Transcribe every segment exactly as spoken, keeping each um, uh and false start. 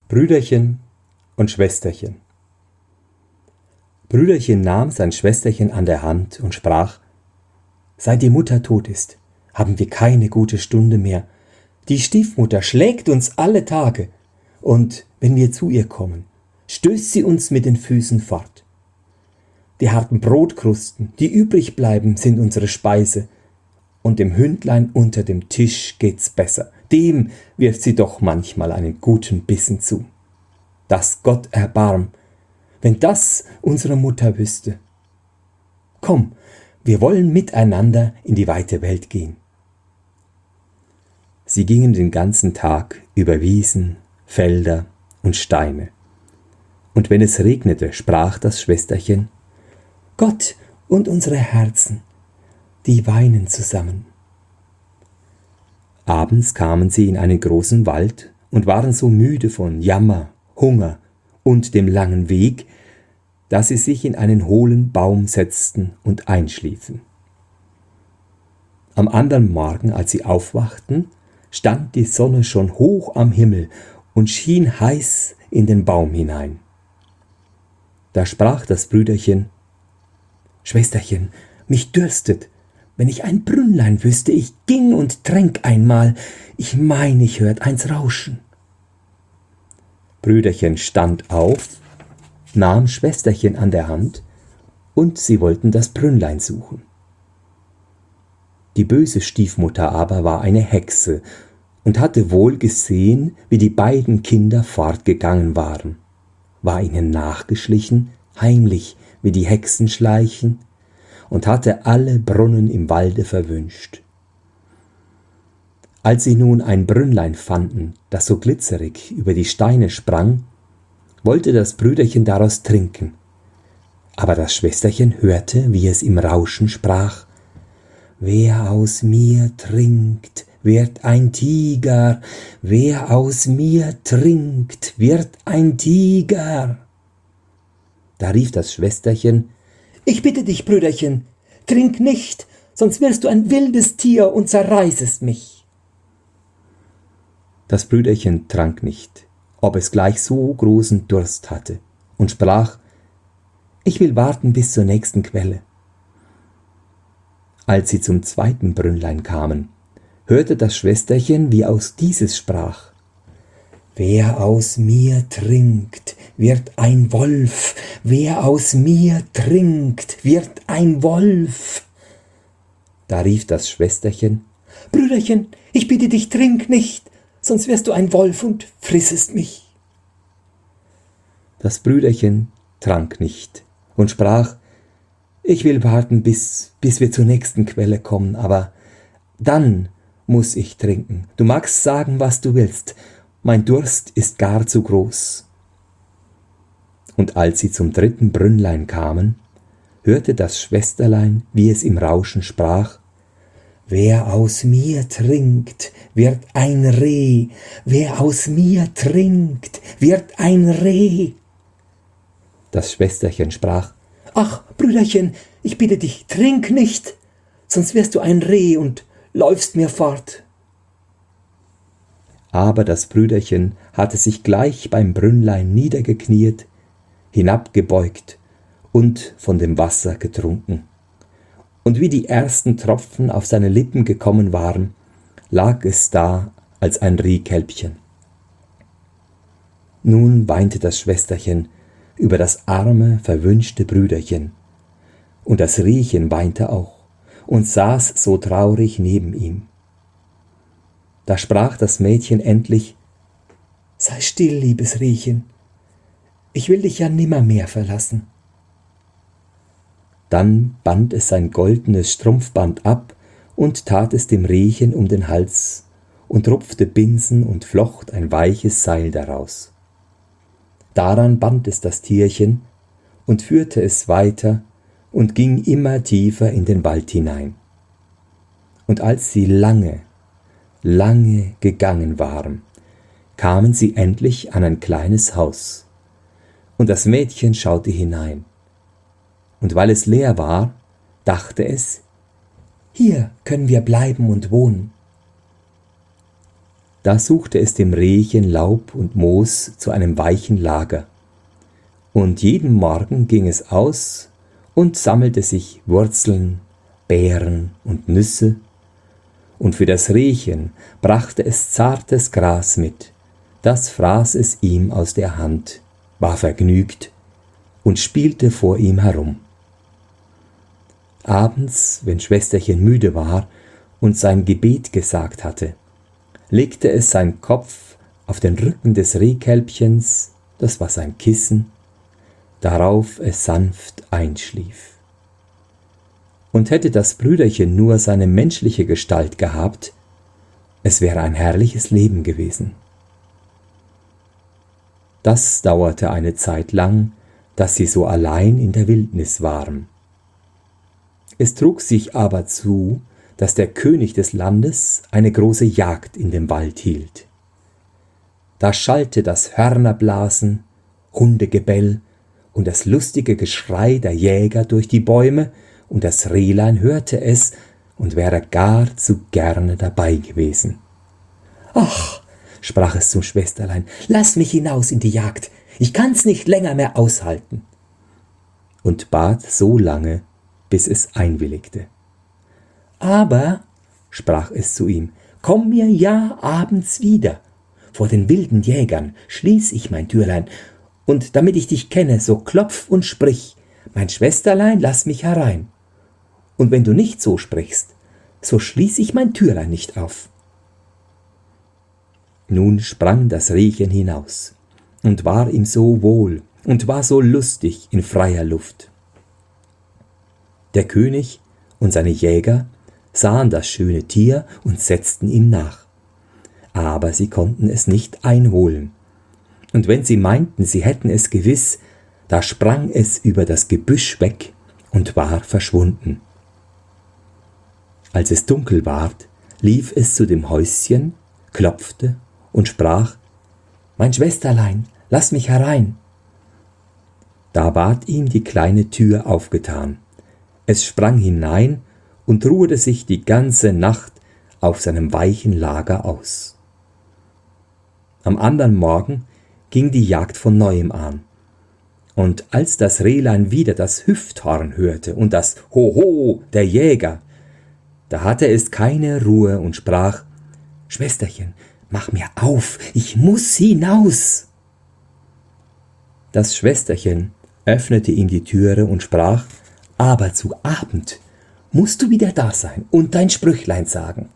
Brüderchen und Schwesterchen. Brüderchen nahm sein Schwesterchen an der Hand und sprach: Seit die Mutter tot ist, haben wir keine gute Stunde mehr. Die Stiefmutter schlägt uns alle Tage, und wenn wir zu ihr kommen, stößt sie uns mit den Füßen fort. Die harten Brotkrusten, die übrig bleiben, sind unsere Speise, und dem Hündlein unter dem Tisch geht's besser. Dem wirft sie doch manchmal einen guten Bissen zu. Dass Gott erbarm, wenn das unsere Mutter wüsste. Komm, wir wollen miteinander in die weite Welt gehen. Sie gingen den ganzen Tag über Wiesen, Felder und Steine. Und wenn es regnete, sprach das Schwesterchen: Gott und unsere Herzen, die weinen zusammen. Abends kamen sie in einen großen Wald und waren so müde von Jammer, Hunger und dem langen Weg, dass sie sich in einen hohlen Baum setzten und einschliefen. Am anderen Morgen, als sie aufwachten, stand die Sonne schon hoch am Himmel und schien heiß in den Baum hinein. Da sprach das Brüderchen: Schwesterchen, mich dürstet. Wenn ich ein Brünnlein wüsste, ich ging und tränk einmal. Ich mein, ich hört eins rauschen. Brüderchen stand auf, nahm Schwesterchen an der Hand, und sie wollten das Brünnlein suchen. Die böse Stiefmutter aber war eine Hexe und hatte wohl gesehen, wie die beiden Kinder fortgegangen waren, war ihnen nachgeschlichen, heimlich wie die Hexen schleichen, und hatte alle Brunnen im Walde verwünscht. Als sie nun ein Brünnlein fanden, das so glitzerig über die Steine sprang, wollte das Brüderchen daraus trinken. Aber das Schwesterchen hörte, wie es im Rauschen sprach: Wer aus mir trinkt, wird ein Tiger, wer aus mir trinkt, wird ein Tiger. Da rief das Schwesterchen: Ich bitte dich, Brüderchen, trink nicht, sonst wirst du ein wildes Tier und zerreißest mich. Das Brüderchen trank nicht, ob es gleich so großen Durst hatte, und sprach: Ich will warten bis zur nächsten Quelle. Als sie zum zweiten Brünnlein kamen, hörte das Schwesterchen, wie aus dieses sprach: Wer aus mir trinkt, wird ein Wolf, wer aus mir trinkt, wird ein Wolf. Da rief das Schwesterchen: Brüderchen, ich bitte dich, trink nicht, sonst wirst du ein Wolf und frissest mich. Das Brüderchen trank nicht und sprach: Ich will warten, bis, bis wir zur nächsten Quelle kommen, aber dann muss ich trinken. Du magst sagen, was du willst, mein Durst ist gar zu groß. Und als sie zum dritten Brünnlein kamen, hörte das Schwesterlein, wie es im Rauschen sprach: Wer aus mir trinkt, wird ein Reh, wer aus mir trinkt, wird ein Reh. Das Schwesterchen sprach: Ach, Brüderchen, ich bitte dich, trink nicht, sonst wirst du ein Reh und läufst mir fort. Aber das Brüderchen hatte sich gleich beim Brünnlein niedergekniet, hinabgebeugt und von dem Wasser getrunken. Und wie die ersten Tropfen auf seine Lippen gekommen waren, lag es da als ein Rehkälbchen. Nun weinte das Schwesterchen über das arme, verwünschte Brüderchen, und das Rehchen weinte auch und saß so traurig neben ihm. Da sprach das Mädchen endlich: Sei still, liebes Rehchen, ich will dich ja nimmermehr verlassen. Dann band es sein goldenes Strumpfband ab und tat es dem Rehchen um den Hals und rupfte Binsen und flocht ein weiches Seil daraus. Daran band es das Tierchen und führte es weiter und ging immer tiefer in den Wald hinein. Und als sie lange, lange gegangen waren, kamen sie endlich an ein kleines Haus. Und das Mädchen schaute hinein. Und weil es leer war, dachte es: Hier können wir bleiben und wohnen. Da suchte es dem Rehchen Laub und Moos zu einem weichen Lager. Und jeden Morgen ging es aus und sammelte sich Wurzeln, Beeren und Nüsse, und für das Rehchen brachte es zartes Gras mit, das fraß es ihm aus der Hand, war vergnügt und spielte vor ihm herum. Abends, wenn Schwesterchen müde war und sein Gebet gesagt hatte, legte es seinen Kopf auf den Rücken des Rehkälbchens, das war sein Kissen, darauf es sanft einschlief. Und hätte das Brüderchen nur seine menschliche Gestalt gehabt, es wäre ein herrliches Leben gewesen. Das dauerte eine Zeit lang, dass sie so allein in der Wildnis waren. Es trug sich aber zu, dass der König des Landes eine große Jagd in dem Wald hielt. Da schallte das Hörnerblasen, Hundegebell und das lustige Geschrei der Jäger durch die Bäume, und das Rehlein hörte es und wäre gar zu gerne dabei gewesen. »Ach«, sprach es zum Schwesterlein, »lass mich hinaus in die Jagd, ich kann's nicht länger mehr aushalten«, und bat so lange, bis es einwilligte. »Aber«, sprach es zu ihm, »komm mir ja abends wieder. Vor den wilden Jägern schließ ich mein Türlein, und damit ich dich kenne, so klopf und sprich, mein Schwesterlein, lass mich herein. Und wenn du nicht so sprichst, so schließ ich mein Türlein nicht auf.« Nun sprang das Rehchen hinaus und war ihm so wohl und war so lustig in freier Luft. Der König und seine Jäger sahen das schöne Tier und setzten ihm nach. Aber sie konnten es nicht einholen. Und wenn sie meinten, sie hätten es gewiss, da sprang es über das Gebüsch weg und war verschwunden. Als es dunkel ward, lief es zu dem Häuschen, klopfte und sprach, »Mein Schwesterlein, lass mich herein.« Da ward ihm die kleine Tür aufgetan. Es sprang hinein und ruhte sich die ganze Nacht auf seinem weichen Lager aus. Am andern Morgen ging die Jagd von neuem an. Und als das Rehlein wieder das Hüfthorn hörte und das Hoho der Jäger, da hatte es keine Ruhe und sprach, »Schwesterchen, mach mir auf, ich muß hinaus.« Das Schwesterchen öffnete ihm die Türe und sprach, »Aber zu Abend musst du wieder da sein und dein Sprüchlein sagen.«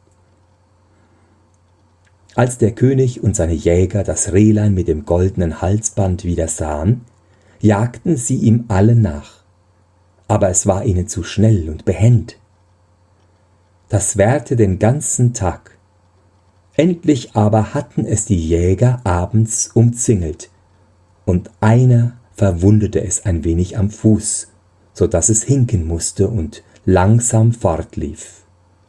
Als der König und seine Jäger das Rehlein mit dem goldenen Halsband wieder sahen, jagten sie ihm alle nach, aber es war ihnen zu schnell und behend. Das währte den ganzen Tag. Endlich aber hatten es die Jäger abends umzingelt, und einer verwundete es ein wenig am Fuß, so dass es hinken musste und langsam fortlief.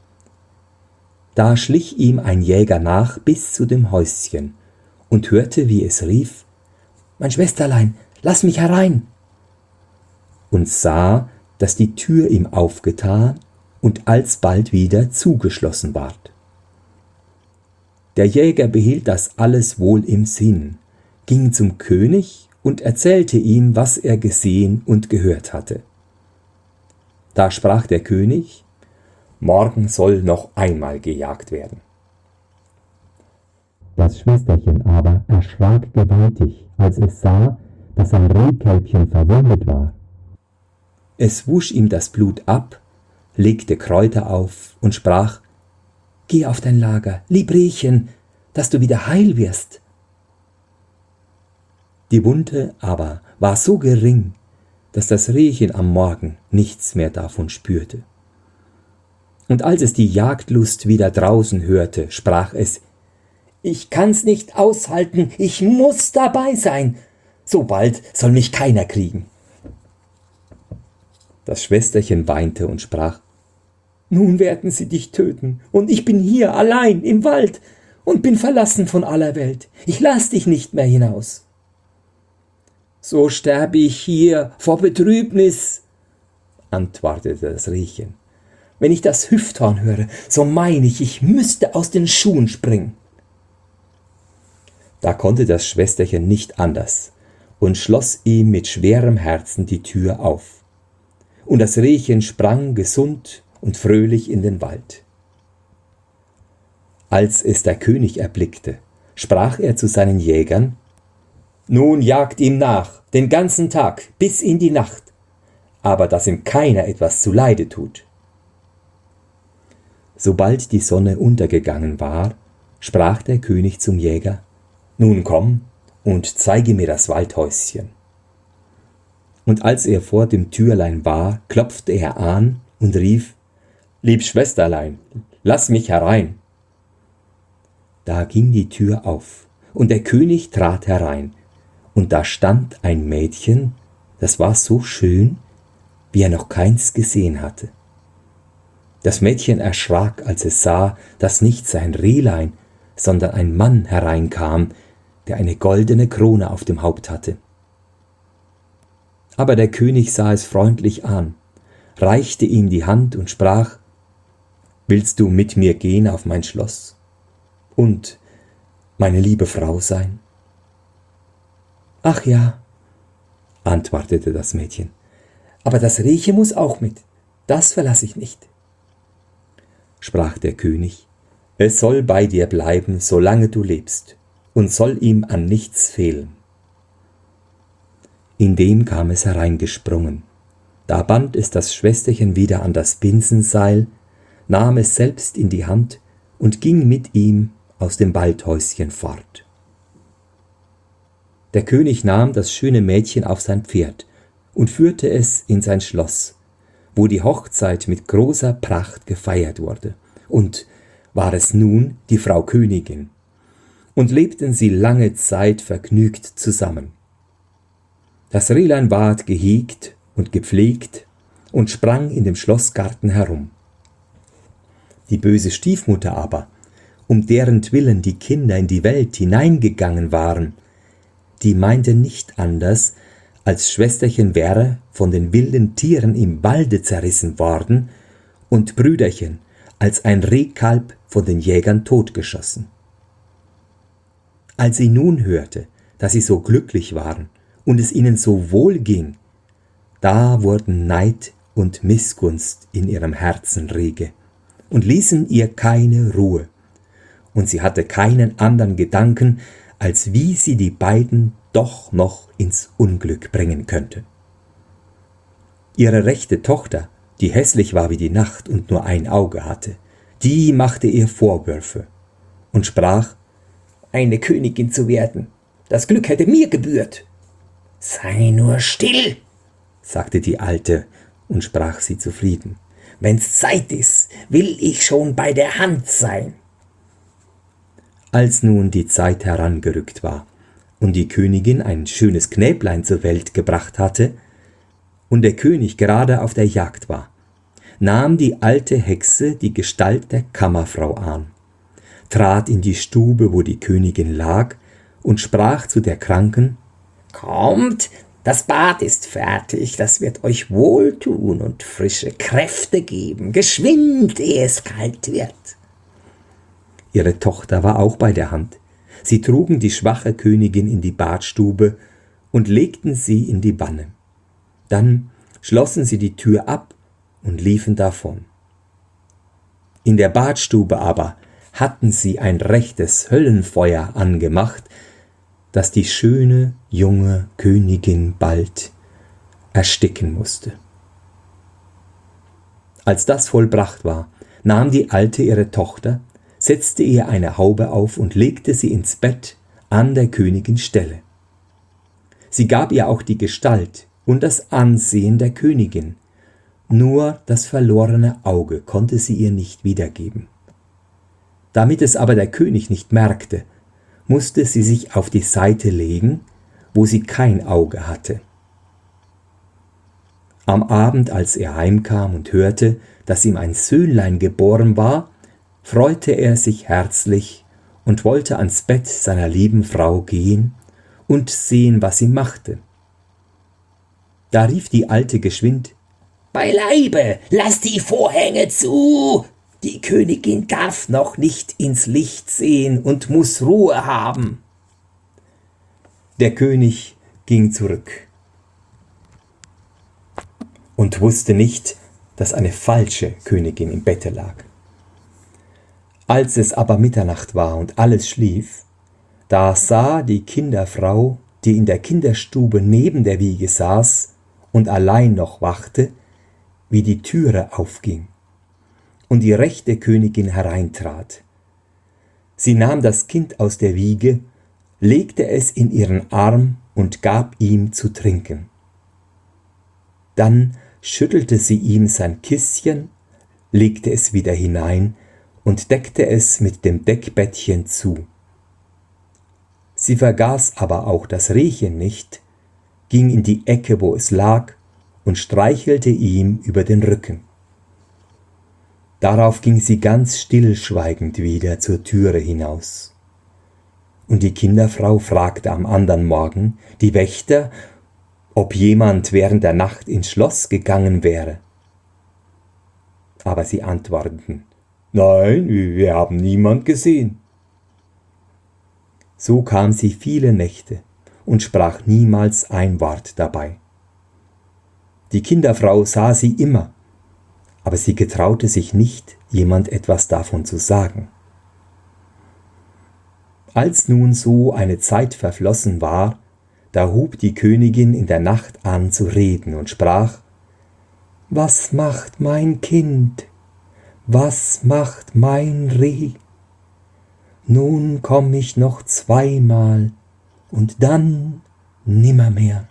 Da schlich ihm ein Jäger nach bis zu dem Häuschen und hörte, wie es rief, »Mein Schwesterlein, lass mich herein!« und sah, dass die Tür ihm aufgetan und alsbald wieder zugeschlossen ward. Der Jäger behielt das alles wohl im Sinn, ging zum König und erzählte ihm, was er gesehen und gehört hatte. Da sprach der König, »Morgen soll noch einmal gejagt werden.« Das Schwesterchen aber erschrak gewaltig, als es sah, dass sein Rehkälbchen verwundet war. Es wusch ihm das Blut ab, legte Kräuter auf und sprach, »Geh auf dein Lager, lieb Rehchen, dass du wieder heil wirst.« Die Wunde aber war so gering, dass das Rehchen am Morgen nichts mehr davon spürte. Und als es die Jagdlust wieder draußen hörte, sprach es, »Ich kann's nicht aushalten, ich muß dabei sein, so bald soll mich keiner kriegen.« Das Schwesterchen weinte und sprach, »Nun werden sie dich töten, und ich bin hier allein im Wald und bin verlassen von aller Welt. Ich lass dich nicht mehr hinaus.« »So sterbe ich hier vor Betrübnis«, antwortete das Rehchen. »Wenn ich das Hüfthorn höre, so meine ich, ich müsste aus den Schuhen springen.« Da konnte das Schwesterchen nicht anders und schloss ihm mit schwerem Herzen die Tür auf. Und das Rehchen sprang gesund und fröhlich in den Wald. Als es der König erblickte, sprach er zu seinen Jägern: »Nun jagt ihm nach, den ganzen Tag, bis in die Nacht, aber dass ihm keiner etwas zuleide tut.« Sobald die Sonne untergegangen war, sprach der König zum Jäger: »Nun komm und zeige mir das Waldhäuschen.« Und als er vor dem Türlein war, klopfte er an und rief: »Lieb Schwesterlein, lass mich herein.« Da ging die Tür auf, und der König trat herein, und da stand ein Mädchen, das war so schön, wie er noch keins gesehen hatte. Das Mädchen erschrak, als es sah, dass nicht sein Rehlein, sondern ein Mann hereinkam, der eine goldene Krone auf dem Haupt hatte. Aber der König sah es freundlich an, reichte ihm die Hand und sprach: »Willst du mit mir gehen auf mein Schloss und meine liebe Frau sein?« »Ach ja«, antwortete das Mädchen, »aber das Rehchen muss auch mit, das verlasse ich nicht.« Sprach der König: »Es soll bei dir bleiben, solange du lebst, und soll ihm an nichts fehlen.« Indem kam es hereingesprungen. Da band es das Schwesterchen wieder an das Binsenseil, nahm es selbst in die Hand und ging mit ihm aus dem Waldhäuschen fort. Der König nahm das schöne Mädchen auf sein Pferd und führte es in sein Schloss, wo die Hochzeit mit großer Pracht gefeiert wurde, und war es nun die Frau Königin, und lebten sie lange Zeit vergnügt zusammen. Das Rehlein ward gehegt und gepflegt und sprang in dem Schlossgarten herum. Die böse Stiefmutter aber, um derentwillen die Kinder in die Welt hineingegangen waren, die meinte nicht anders, als Schwesterchen wäre von den wilden Tieren im Walde zerrissen worden und Brüderchen als ein Rehkalb von den Jägern totgeschossen. Als sie nun hörte, dass sie so glücklich waren und es ihnen so wohl ging, da wurden Neid und Missgunst in ihrem Herzen rege und ließen ihr keine Ruhe, und sie hatte keinen anderen Gedanken, als wie sie die beiden doch noch ins Unglück bringen könnte. Ihre rechte Tochter, die hässlich war wie die Nacht und nur ein Auge hatte, die machte ihr Vorwürfe und sprach: »Eine Königin zu werden, das Glück hätte mir gebührt.« »Sei nur still«, sagte die Alte und sprach sie zufrieden. »Wenn's Zeit ist, will ich schon bei der Hand sein.« Als nun die Zeit herangerückt war und die Königin ein schönes Knäblein zur Welt gebracht hatte und der König gerade auf der Jagd war, nahm die alte Hexe die Gestalt der Kammerfrau an, trat in die Stube, wo die Königin lag, und sprach zu der Kranken: »Kommt, das Bad ist fertig, das wird euch wohltun und frische Kräfte geben, geschwind, ehe es kalt wird.« Ihre Tochter war auch bei der Hand. Sie trugen die schwache Königin in die Badstube und legten sie in die Wanne. Dann schlossen sie die Tür ab und liefen davon. In der Badstube aber hatten sie ein rechtes Höllenfeuer angemacht, das die schöne junge Königin bald ersticken musste. Als das vollbracht war, nahm die Alte ihre Tochter, setzte ihr eine Haube auf und legte sie ins Bett an der Königin Stelle. Sie gab ihr auch die Gestalt und das Ansehen der Königin, nur das verlorene Auge konnte sie ihr nicht wiedergeben. Damit es aber der König nicht merkte, musste sie sich auf die Seite legen, wo sie kein Auge hatte. Am Abend, als er heimkam und hörte, dass ihm ein Söhnlein geboren war, freute er sich herzlich und wollte ans Bett seiner lieben Frau gehen und sehen, was sie machte. Da rief die Alte geschwind: »Beileibe, lass die Vorhänge zu! Die Königin darf noch nicht ins Licht sehen und muß Ruhe haben.« Der König ging zurück und wusste nicht, dass eine falsche Königin im Bette lag. Als es aber Mitternacht war und alles schlief, da sah die Kinderfrau, die in der Kinderstube neben der Wiege saß und allein noch wachte, wie die Türe aufging und die rechte Königin hereintrat. Sie nahm das Kind aus der Wiege, legte es in ihren Arm und gab ihm zu trinken. Dann schüttelte sie ihm sein Kissen, legte es wieder hinein und deckte es mit dem Deckbettchen zu. Sie vergaß aber auch das Rehchen nicht, ging in die Ecke, wo es lag, und streichelte ihm über den Rücken. Darauf ging sie ganz stillschweigend wieder zur Türe hinaus. Und die Kinderfrau fragte am andern Morgen die Wächter, ob jemand während der Nacht ins Schloss gegangen wäre. Aber sie antworteten: Nein, wir haben niemand gesehen. So kam sie viele Nächte und sprach niemals ein Wort dabei. Die Kinderfrau sah sie immer, aber sie getraute sich nicht, jemand etwas davon zu sagen. Als nun so eine Zeit verflossen war, da hub die Königin in der Nacht an zu reden und sprach: Was macht mein Kind? Was macht mein Reh? Nun komm ich noch zweimal und dann nimmermehr.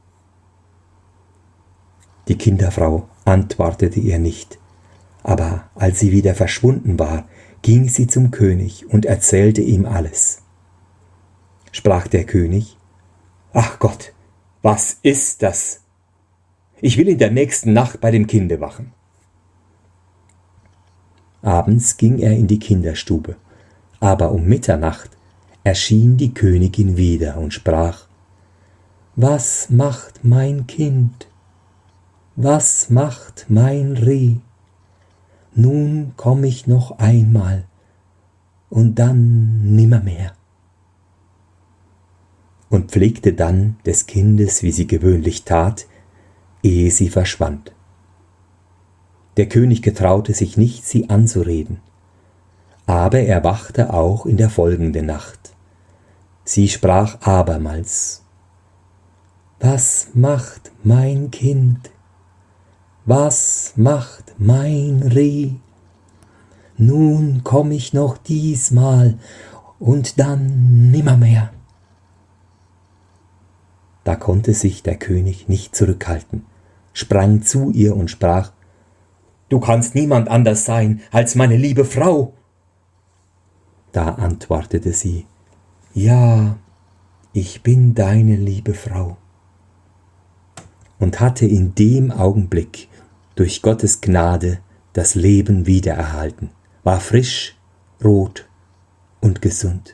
Die Kinderfrau antwortete ihr nicht, aber als sie wieder verschwunden war, ging sie zum König und erzählte ihm alles. Sprach der König: Ach Gott, was ist das? Ich will in der nächsten Nacht bei dem Kinde wachen. Abends ging er in die Kinderstube, aber um Mitternacht erschien die Königin wieder und sprach: Was macht mein Kind? Was macht mein Reh? Nun komm ich noch einmal und dann nimmermehr. Und pflegte dann des Kindes, wie sie gewöhnlich tat, ehe sie verschwand. Der König getraute sich nicht, sie anzureden, aber er wachte auch in der folgenden Nacht. Sie sprach abermals: Was macht mein Kind? Was macht mein Reh? Nun komm ich noch diesmal und dann nimmermehr. Da konnte sich der König nicht zurückhalten, sprang zu ihr und sprach: Du kannst niemand anders sein als meine liebe Frau. Da antwortete sie: Ja, ich bin deine liebe Frau. Und hatte in dem Augenblick durch Gottes Gnade das Leben wiedererhalten, war frisch, rot und gesund.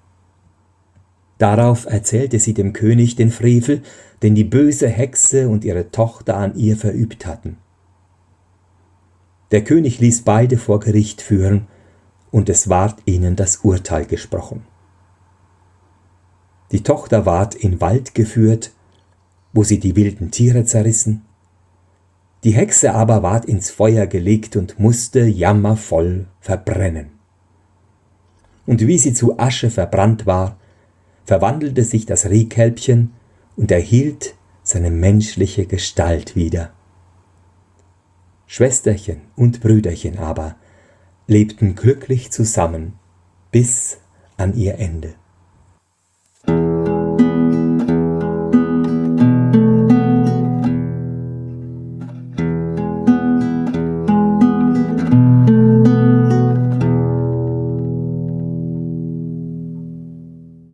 Darauf erzählte sie dem König den Frevel, den die böse Hexe und ihre Tochter an ihr verübt hatten. Der König ließ beide vor Gericht führen, und es ward ihnen das Urteil gesprochen. Die Tochter ward in Wald geführt, wo sie die wilden Tiere zerrissen. Die Hexe aber ward ins Feuer gelegt und musste jammervoll verbrennen. Und wie sie zu Asche verbrannt war, verwandelte sich das Rehkälbchen und erhielt seine menschliche Gestalt wieder. Schwesterchen und Brüderchen aber lebten glücklich zusammen bis an ihr Ende.